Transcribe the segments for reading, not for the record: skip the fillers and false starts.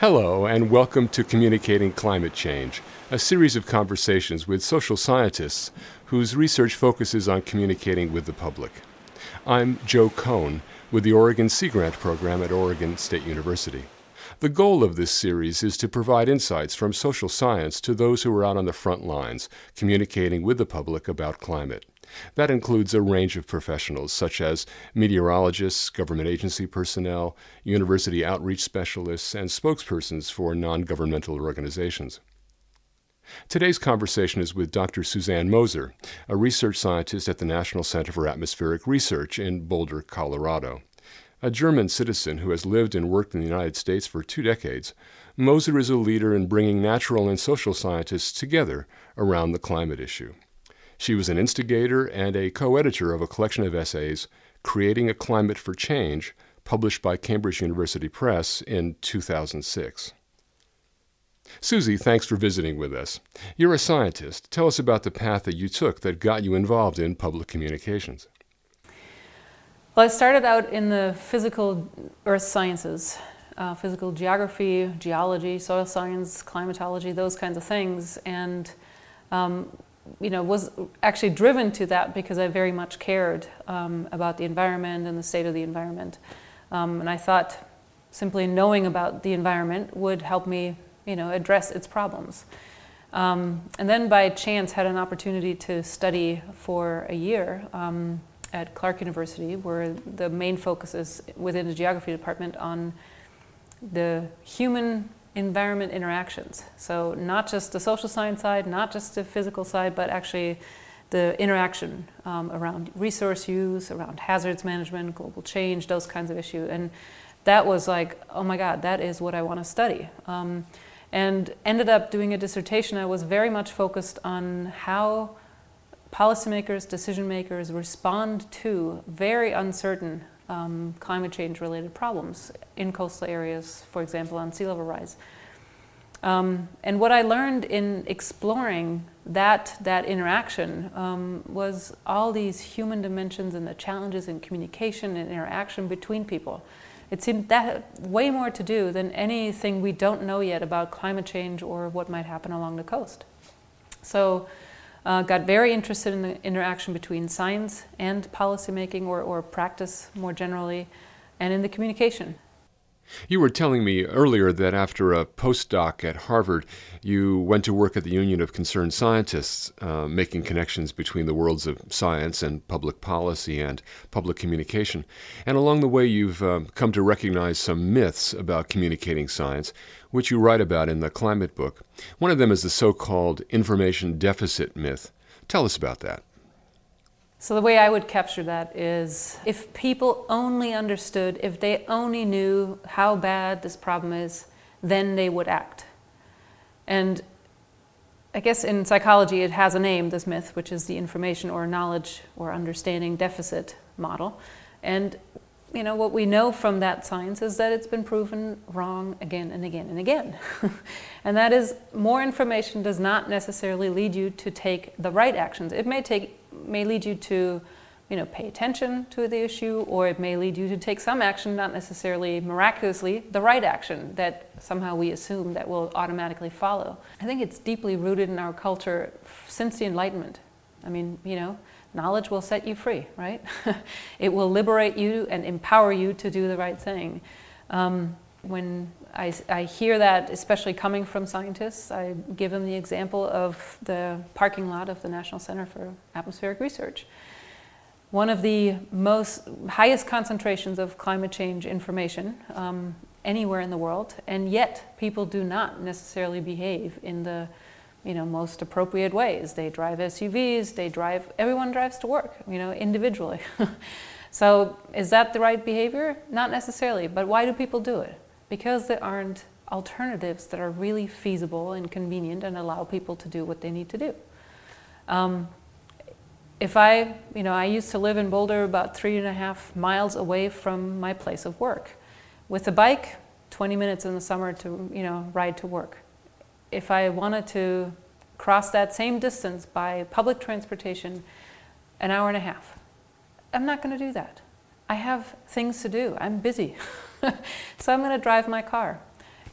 Hello, and welcome to Communicating Climate Change, a series of conversations with social scientists whose research focuses on communicating with the public. I'm Joe Cohn with the Oregon Sea Grant Program at Oregon State University. The goal of this series is to provide insights from social science to those who are out on the front lines, communicating with the public about climate. That includes a range of professionals such as meteorologists, government agency personnel, university outreach specialists, and spokespersons for non-governmental organizations. Today's conversation is with Dr. Suzanne Moser, a research scientist at the National Center for Atmospheric Research in Boulder, Colorado. A German citizen who has lived and worked in the United States for 2 decades, Moser is a leader in bringing natural and social scientists together around the climate issue. She was an instigator and a co-editor of a collection of essays, Creating a Climate for Change, published by Cambridge University Press in 2006. Susie, thanks for visiting with us. You're a scientist. Tell us about the path that you took that got you involved in public communications. Well, I started out in the physical earth sciences, physical geography, geology, soil science, climatology, those kinds of things, and was actually driven to that because I very much cared about the environment and the state of the environment. And I thought simply knowing about the environment would help me, address its problems. And then by chance had an opportunity to study for a year at Clark University, where the main focus is within the geography department on the human environment interactions. So not just the social science side, not just the physical side, but actually the interaction around resource use, around hazards management, global change, those kinds of issues. And that was like, oh my God, that is what I want to study. And ended up doing a dissertation. I was very much focused on how policymakers, decision makers respond to very uncertain climate change related problems in coastal areas, for example, on sea level rise. And what I learned in exploring that interaction was all these human dimensions and the challenges in communication and interaction between people. It seemed that way more to do than anything we don't know yet about climate change or what might happen along the coast. So got very interested in the interaction between science and policymaking or practice more generally, and in the communication. You were telling me earlier that after a postdoc at Harvard, you went to work at the Union of Concerned Scientists, making connections between the worlds of science and public policy and public communication. And along the way, you've come to recognize some myths about communicating science, which you write about in the climate book. One of them is the so-called information deficit myth. Tell us about that. So the way I would capture that is if people only understood, if they only knew how bad this problem is, then they would act. And I guess in psychology it has a name, this myth, which is the information or knowledge or understanding deficit model. And what we know from that science is that it's been proven wrong again and again and again. And that is, more information does not necessarily lead you to take the right actions. It may lead you to, pay attention to the issue, or it may lead you to take some action, not necessarily miraculously the right action that somehow we assume that will automatically follow. I think it's deeply rooted in our culture since the Enlightenment. Knowledge will set you free, right? It will liberate you and empower you to do the right thing. When I hear that, especially coming from scientists, I give them the example of the parking lot of the National Center for Atmospheric Research. One of the highest concentrations of climate change information anywhere in the world, and yet people do not necessarily behave in the most appropriate ways. They drive SUVs, everyone drives to work, individually. So is that the right behavior? Not necessarily, but why do people do it? Because there aren't alternatives that are really feasible and convenient and allow people to do what they need to do. I used to live in Boulder about 3.5 miles away from my place of work. With a bike, 20 minutes in the summer to, ride to work. If I wanted to cross that same distance by public transportation, 1.5 hours, I'm not going to do that. I have things to do. I'm busy. So I'm going to drive my car.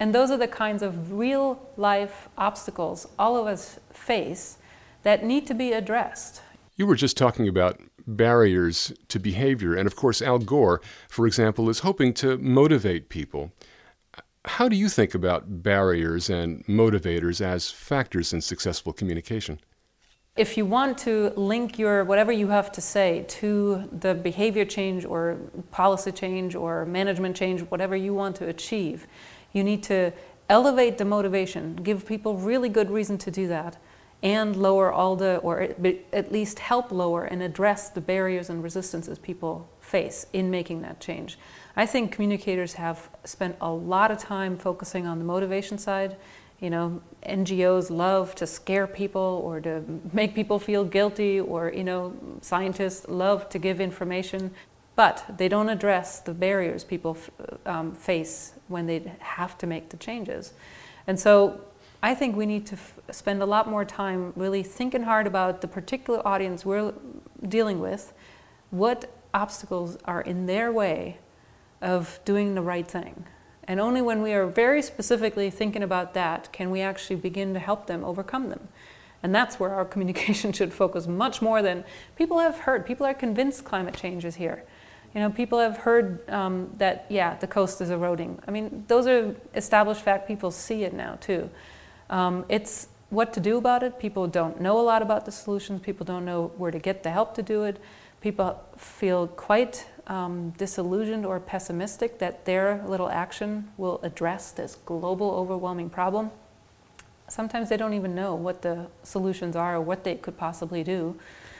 And those are the kinds of real life obstacles all of us face that need to be addressed. You were just talking about barriers to behavior, and of course Al Gore, for example, is hoping to motivate people. How do you think about barriers and motivators as factors in successful communication? If you want to link your whatever you have to say to the behavior change or policy change or management change, whatever you want to achieve, you need to elevate the motivation, give people really good reason to do that, and lower all the, or at least help lower and address the barriers and resistances people face in making that change. I think communicators have spent a lot of time focusing on the motivation side. You know, NGOs love to scare people or to make people feel guilty, or, you know, scientists love to give information, but they don't address the barriers people face when they have to make the changes. And so I think we need to spend a lot more time really thinking hard about the particular audience we're dealing with, what obstacles are in their way of doing the right thing. And only when we are very specifically thinking about that can we actually begin to help them overcome them. And that's where our communication should focus much more than people have heard. People are convinced climate change is here. You know, people have heard that, yeah, the coast is eroding. I mean, those are established fact. People see it now, too. It's what to do about it. People don't know a lot about the solutions. People don't know where to get the help to do it. People feel quite disillusioned or pessimistic that their little action will address this global overwhelming problem. Sometimes they don't even know what the solutions are or what they could possibly do.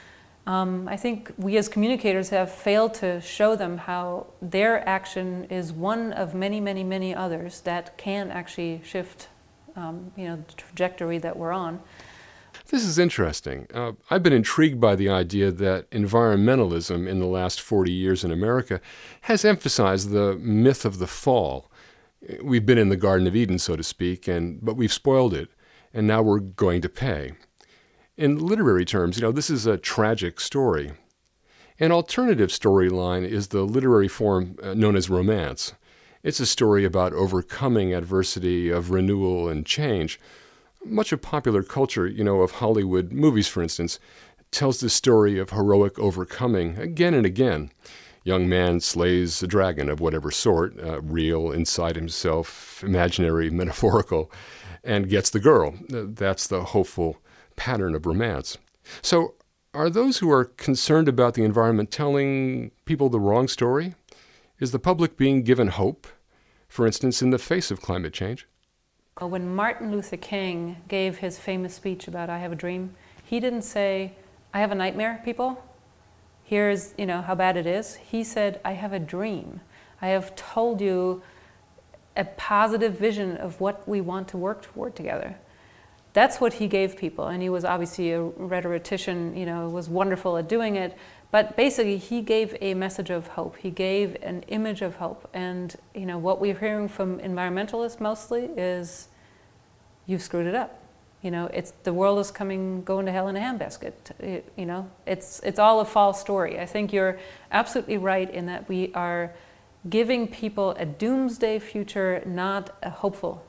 I think we as communicators have failed to show them how their action is one of many, many, many others that can actually shift the trajectory that we're on. This is interesting. I've been intrigued by the idea that environmentalism in the last 40 years in America has emphasized the myth of the fall. We've been in the Garden of Eden, so to speak, but we've spoiled it, and now we're going to pay. In literary terms, this is a tragic story. An alternative storyline is the literary form known as romance. It's a story about overcoming adversity, of renewal and change. Much of popular culture, of Hollywood movies, for instance, tells the story of heroic overcoming again and again. Young man slays a dragon of whatever sort, real, inside himself, imaginary, metaphorical, and gets the girl. That's the hopeful pattern of romance. So, are those who are concerned about the environment telling people the wrong story? Is the public being given hope, for instance, in the face of climate change? When Martin Luther King gave his famous speech about I Have a Dream, he didn't say, I have a nightmare, people. Here's, how bad it is. He said, I have a dream. I have told you a positive vision of what we want to work toward together. That's what he gave people. And he was obviously a rhetorician, was wonderful at doing it. But basically, he gave a message of hope. He gave an image of hope. And, what we're hearing from environmentalists mostly is, you've screwed it up. The world is going to hell in a handbasket. It's all a false story. I think you're absolutely right in that we are giving people a doomsday future, not a hopeful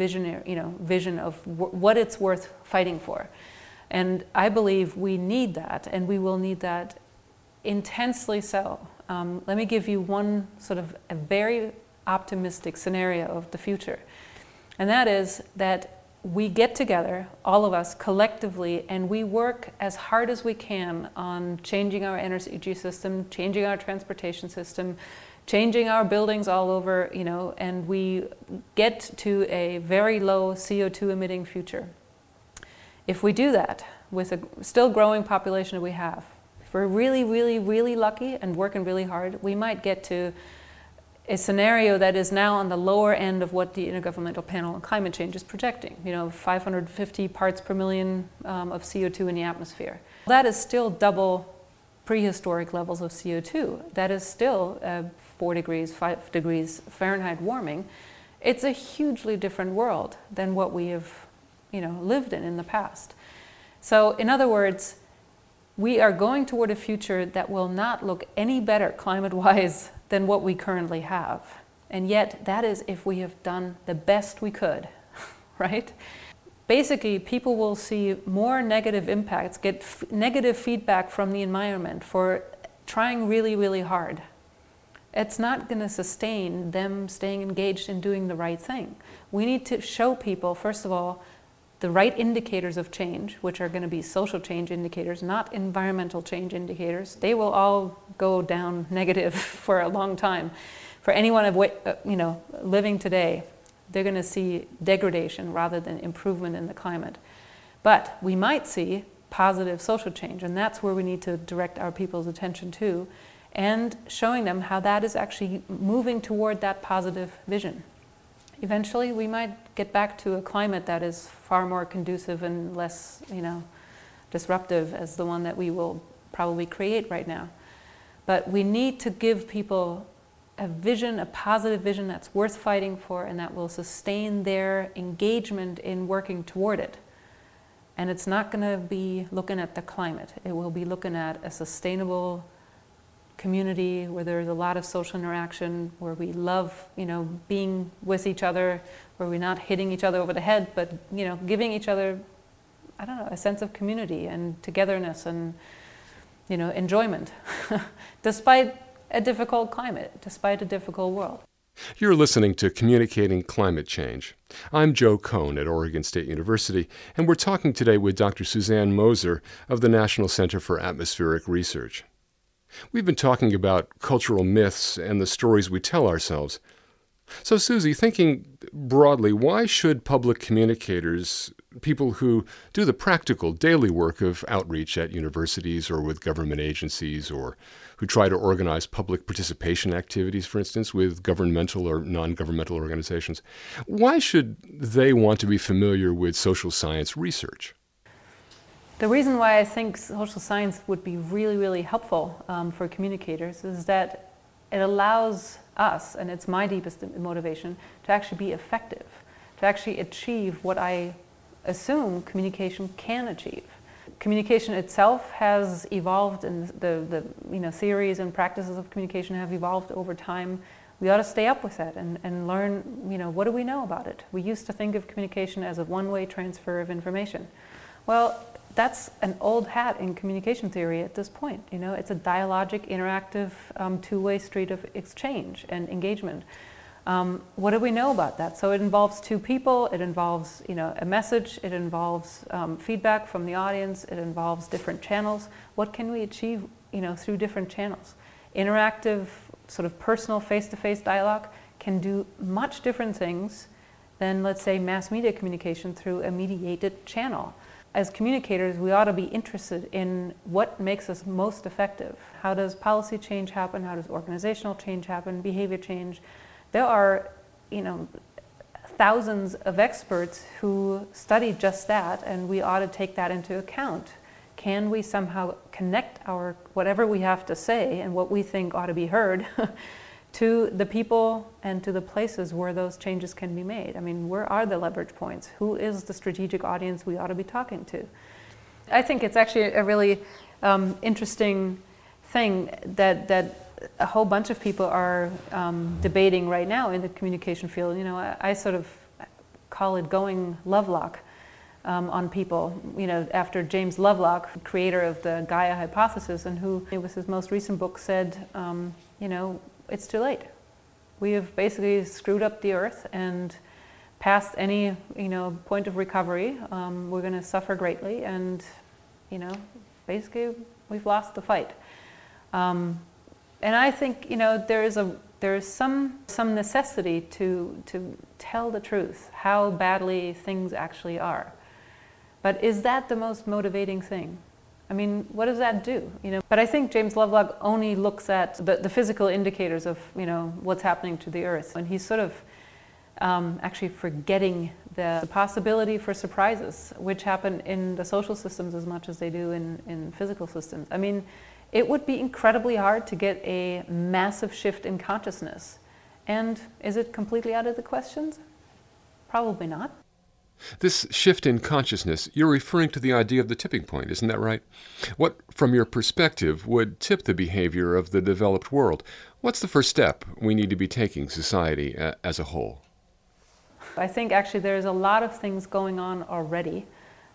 vision of what it's worth fighting for. And I believe we need that, and we will need that intensely so. Let me give you one sort of a very optimistic scenario of the future. And that is that we get together, all of us collectively, and we work as hard as we can on changing our energy system, changing our transportation system, changing our buildings all over, and we get to a very low CO2 emitting future. If we do that with a still growing population that we have, if we're really, really, really lucky and working really hard, we might get to a scenario that is now on the lower end of what the Intergovernmental Panel on Climate Change is projecting, 550 parts per million of CO2 in the atmosphere. That is still double prehistoric levels of CO2. That is still 4 degrees, 5 degrees Fahrenheit warming. It's a hugely different world than what we have, lived in the past. So, in other words, we are going toward a future that will not look any better climate-wise than what we currently have. And yet, that is if we have done the best we could, right? Basically, people will see more negative impacts, get negative feedback from the environment for trying really, really hard. It's not going to sustain them staying engaged in doing the right thing. We need to show people, first of all, the right indicators of change, which are going to be social change indicators, not environmental change indicators. They will all go down negative for a long time. For anyone living today, they're going to see degradation rather than improvement in the climate. But we might see positive social change, and that's where we need to direct our people's attention to, and showing them how that is actually moving toward that positive vision. Eventually, we might get back to a climate that is far more conducive and less, disruptive as the one that we will probably create right now. But we need to give people a vision, a positive vision that's worth fighting for and that will sustain their engagement in working toward it. And it's not going to be looking at the climate. It will be looking at a sustainable community where there's a lot of social interaction, where we love, being with each other, where we're not hitting each other over the head, but, giving each other, a sense of community and togetherness and, enjoyment, despite a difficult climate, despite a difficult world. You're listening to Communicating Climate Change. I'm Joe Cohn at Oregon State University, and we're talking today with Dr. Suzanne Moser of the National Center for Atmospheric Research. We've been talking about cultural myths and the stories we tell ourselves. So, Susie, thinking broadly, why should public communicators, people who do the practical daily work of outreach at universities or with government agencies, or who try to organize public participation activities, for instance, with governmental or non-governmental organizations, why should they want to be familiar with social science research? The reason why I think social science would be really, really helpful for communicators is that it allows us, and it's my deepest motivation, to actually be effective, to actually achieve what I assume communication can achieve. Communication itself has evolved, and the theories and practices of communication have evolved over time. We ought to stay up with that and learn, what do we know about it? We used to think of communication as a one-way transfer of information. Well, that's an old hat in communication theory at this point. It's a dialogic, interactive, two-way street of exchange and engagement. What do we know about that? So it involves two people, it involves a message, it involves feedback from the audience, it involves different channels. What can we achieve through different channels? Interactive, sort of personal face-to-face dialogue can do much different things than, let's say, mass media communication through a mediated channel. As communicators, we ought to be interested in what makes us most effective. How does policy change happen? How does organizational change happen? Behavior change? There are, thousands of experts who study just that, and we ought to take that into account. Can we somehow connect our whatever we have to say and what we think ought to be heard to the people and to the places where those changes can be made? Where are the leverage points? Who is the strategic audience we ought to be talking to? I think it's actually a really interesting thing that a whole bunch of people are debating right now in the communication field. I sort of call it going Lovelock on people, after James Lovelock, creator of the Gaia hypothesis, and who, with his most recent book, said, it's too late. We have basically screwed up the earth, and past any point of recovery, we're going to suffer greatly, and basically we've lost the fight. And I think there is some necessity to tell the truth, how badly things actually are. But is that the most motivating thing? What does that do? But I think James Lovelock only looks at the physical indicators of what's happening to the Earth, and he's sort of actually forgetting the possibility for surprises, which happen in the social systems as much as they do in physical systems. It would be incredibly hard to get a massive shift in consciousness. And is it completely out of the questions? Probably not. This shift in consciousness, you're referring to the idea of the tipping point, isn't that right? What, from your perspective, would tip the behavior of the developed world? What's the first step we need to be taking, society as a whole? I think actually there's a lot of things going on already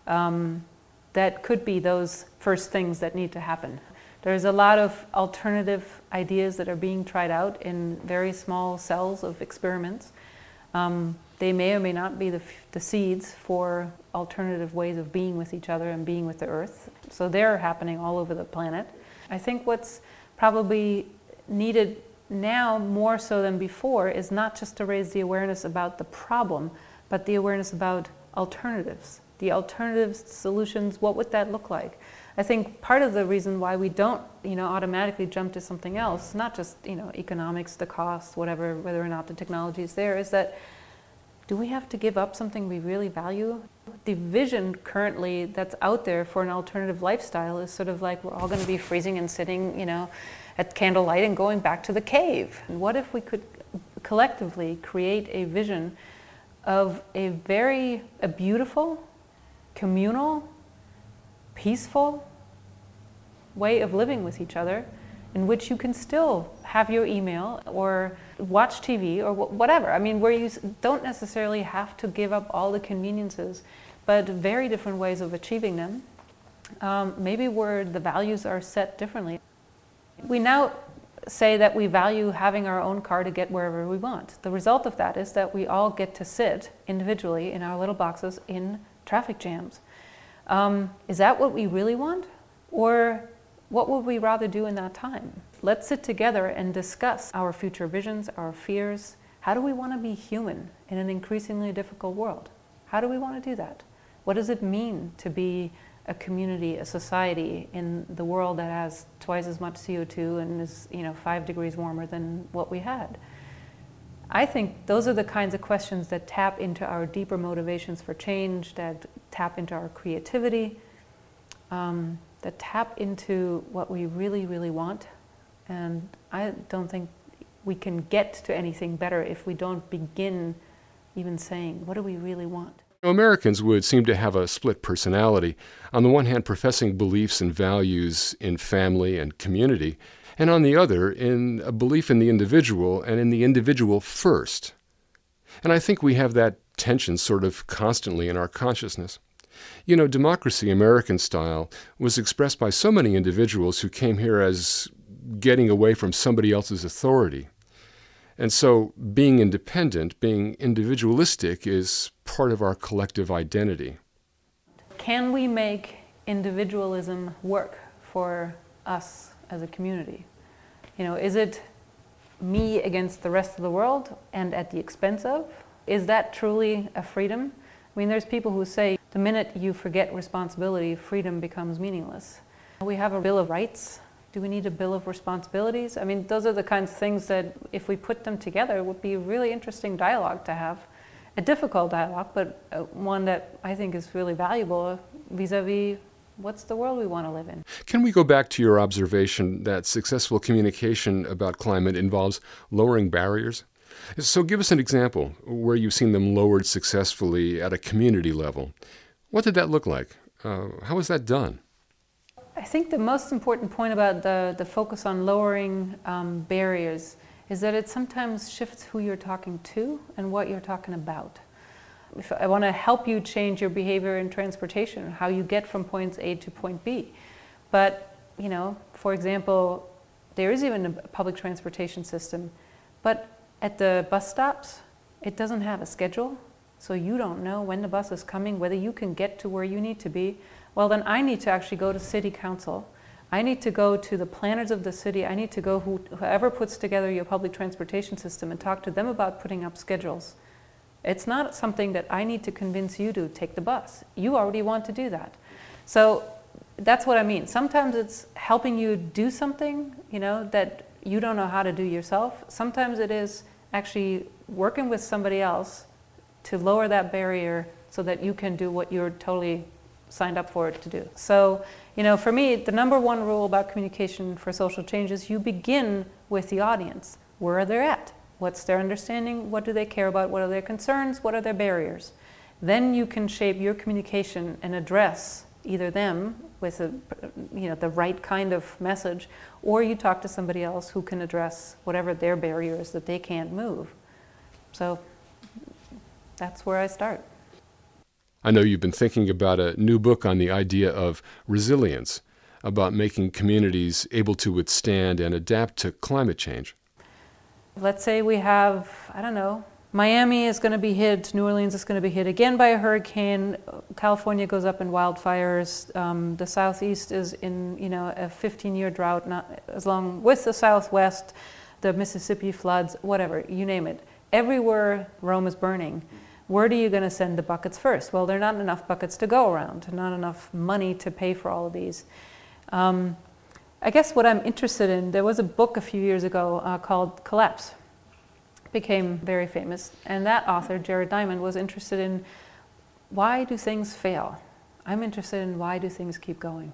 that could be those first things that need to happen. There's a lot of alternative ideas that are being tried out in very small cells of experiments. They may or may not be the seeds for alternative ways of being with each other and being with the Earth. So they're happening all over the planet. I think what's probably needed now more so than before is not just to raise the awareness about the problem, but the awareness about alternatives. The alternatives, solutions, what would that look like? I think part of the reason why we don't, automatically jump to something else, not just, economics, the cost, whatever, whether or not the technology is there, is that do we have to give up something we really value? The vision currently that's out there for an alternative lifestyle is sort of like we're all going to be freezing and sitting, at candlelight and going back to the cave. And what if we could collectively create a vision of a beautiful, communal, peaceful way of living with each other, in which you can still have your email or watch TV or whatever. I mean, where you don't necessarily have to give up all the conveniences, but very different ways of achieving them. Maybe where the values are set differently. We now say that we value having our own car to get wherever we want. The result of that is that we all get to sit individually in our little boxes in traffic jams. Is that what we really want? Or what would we rather do in that time? Let's sit together and discuss our future visions, our fears. How do we want to be human in an increasingly difficult world? How do we want to do that? What does it mean to be a community, a society in the world that has twice as much CO2 and is 5 degrees warmer than what we had? I think those are the kinds of questions that tap into our deeper motivations for change, that tap into our creativity, that tap into what we really, really want. And I don't think we can get to anything better if we don't begin even saying, what do we really want? Americans would seem to have a split personality. On the one hand, professing beliefs and values in family and community, and on the other, in a belief in the individual and in the individual first. And I think we have that tension sort of constantly in our consciousness. Democracy, American style, was expressed by so many individuals who came here as getting away from somebody else's authority. And so being independent, being individualistic is part of our collective identity. Can we make individualism work for us as a community? Is it me against the rest of the world and at the expense of? Is that truly a freedom? I mean, there's people who say the minute you forget responsibility, freedom becomes meaningless. We have a Bill of Rights. Do we need a Bill of Responsibilities? I mean, those are the kinds of things that if we put them together would be a really interesting dialogue to have. A difficult dialogue, but one that I think is really valuable vis-a-vis what's the world we want to live in. Can we go back to your observation that successful communication about climate involves lowering barriers? So give us an example where you've seen them lowered successfully at a community level. What did that look like? How was that done? I think the most important point about the focus on lowering barriers is that it sometimes shifts who you're talking to and what you're talking about. If I want to help you change your behavior in transportation, how you get from point A to point B. But, for example, there is even a public transportation system, but at the bus stops, it doesn't have a schedule, so you don't know when the bus is coming, whether you can get to where you need to be. Well, then I need to actually go to city council. I need to go to the planners of the city. I need to go whoever puts together your public transportation system and talk to them about putting up schedules. It's not something that I need to convince you to take the bus. You already want to do that. So that's what I mean. Sometimes it's helping you do something, that you don't know how to do yourself. Sometimes it is actually working with somebody else to lower that barrier so that you can do what you're totally signed up for it to do. So, for me, the number one rule about communication for social change is you begin with the audience. Where are they at? What's their understanding? What do they care about? What are their concerns? What are their barriers? Then you can shape your communication and address either them with the right kind of message, or you talk to somebody else who can address whatever their barriers that they can't move. So that's where I start. I know you've been thinking about a new book on the idea of resilience, about making communities able to withstand and adapt to climate change. Let's say we have, I don't know, Miami is going to be hit, New Orleans is going to be hit again by a hurricane, California goes up in wildfires, the Southeast is in a 15-year drought, not as long with the Southwest, the Mississippi floods, whatever, you name it. Everywhere Rome is burning, where are you going to send the buckets first? Well, there are not enough buckets to go around, not enough money to pay for all of these. I guess what I'm interested in, there was a book a few years ago called Collapse. Became very famous, and that author, Jared Diamond, was interested in why do things fail? I'm interested in why do things keep going?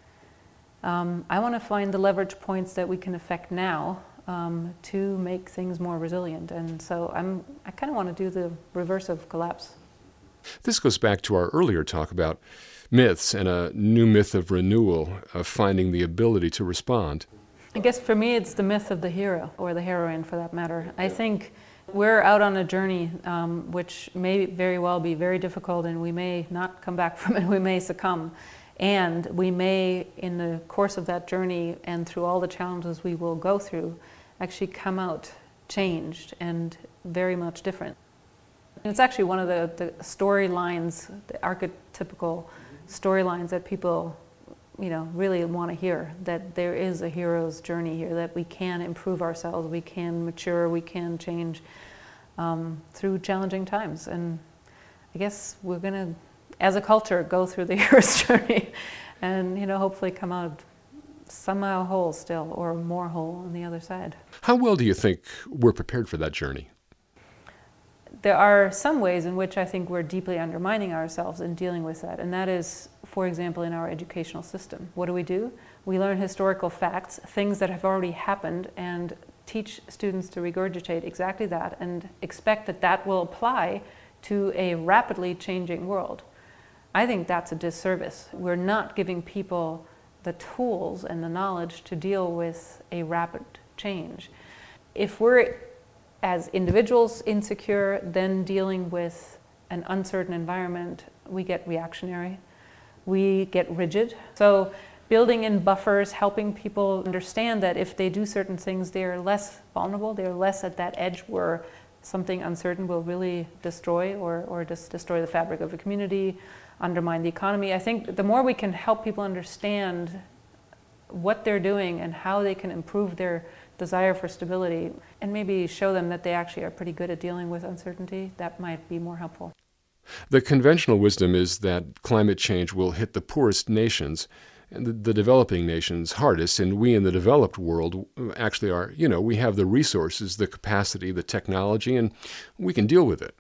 I want to find the leverage points that we can affect now to make things more resilient, and so I kind of want to do the reverse of collapse. This goes back to our earlier talk about myths and a new myth of renewal, of finding the ability to respond. I guess for me it's the myth of the hero, or the heroine for that matter. I think we're out on a journey which may very well be very difficult, and we may not come back from it, we may succumb. And we may, in the course of that journey and through all the challenges we will go through, actually come out changed and very much different. And it's actually one of the storylines, the archetypical storylines that people really want to hear, that there is a hero's journey here, that we can improve ourselves, we can mature, we can change through challenging times. And I guess we're going to, as a culture, go through the hero's journey and, hopefully come out somehow whole still, or more whole on the other side. How well do you think we're prepared for that journey? There are some ways in which I think we're deeply undermining ourselves in dealing with that, and that is, for example, in our educational system. What do? We learn historical facts, things that have already happened, and teach students to regurgitate exactly that and expect that that will apply to a rapidly changing world. I think that's a disservice. We're not giving people the tools and the knowledge to deal with a rapid change. If we're, as individuals, insecure, then dealing with an uncertain environment, we get reactionary, we get rigid. So building in buffers, helping people understand that if they do certain things, they're less vulnerable, they're less at that edge where something uncertain will really destroy or just destroy the fabric of a community, undermine the economy. I think the more we can help people understand what they're doing and how they can improve their desire for stability, and maybe show them that they actually are pretty good at dealing with uncertainty, that might be more helpful. The conventional wisdom is that climate change will hit the poorest nations and the developing nations hardest, and we in the developed world actually are, we have the resources, the capacity, the technology, and we can deal with it.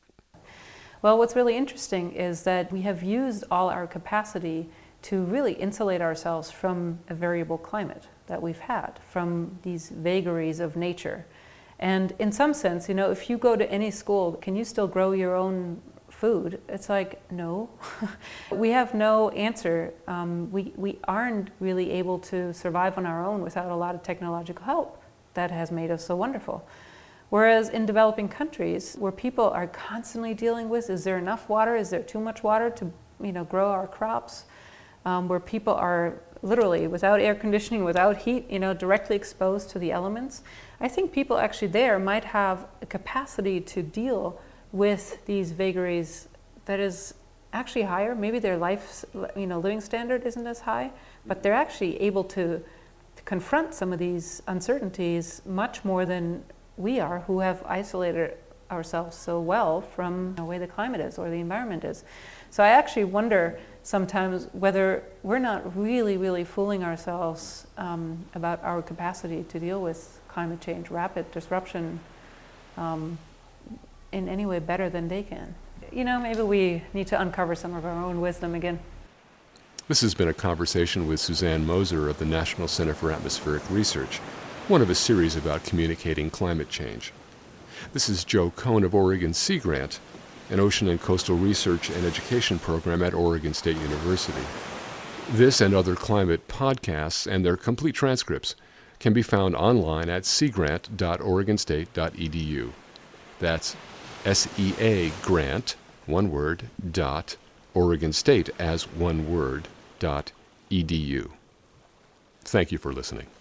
Well, what's really interesting is that we have used all our capacity to really insulate ourselves from a variable climate that we've had, from these vagaries of nature. And in some sense, if you go to any school, can you still grow your own food? It's like, no. We have no answer. We aren't really able to survive on our own without a lot of technological help that has made us so wonderful. Whereas in developing countries, where people are constantly dealing with, is there enough water? Is there too much water to grow our crops? Where people are literally without air conditioning, without heat, directly exposed to the elements. I think people actually there might have a capacity to deal with these vagaries that is actually higher. Maybe their life, living standard isn't as high, but they're actually able to confront some of these uncertainties much more than we are, who have isolated ourselves so well from the way the climate is or the environment is. So I actually wonder sometimes whether we're not really, really fooling ourselves about our capacity to deal with climate change, rapid disruption, in any way better than they can. Maybe we need to uncover some of our own wisdom again. This has been a conversation with Suzanne Moser of the National Center for Atmospheric Research, one of a series about communicating climate change. This is Joe Cohn of Oregon Sea Grant, an ocean and coastal research and education program at Oregon State University. This and other climate podcasts and their complete transcripts can be found online at seagrant.oregonstate.edu. That's SEA grant, one word, dot, Oregon State as one word, dot, edu. Thank you for listening.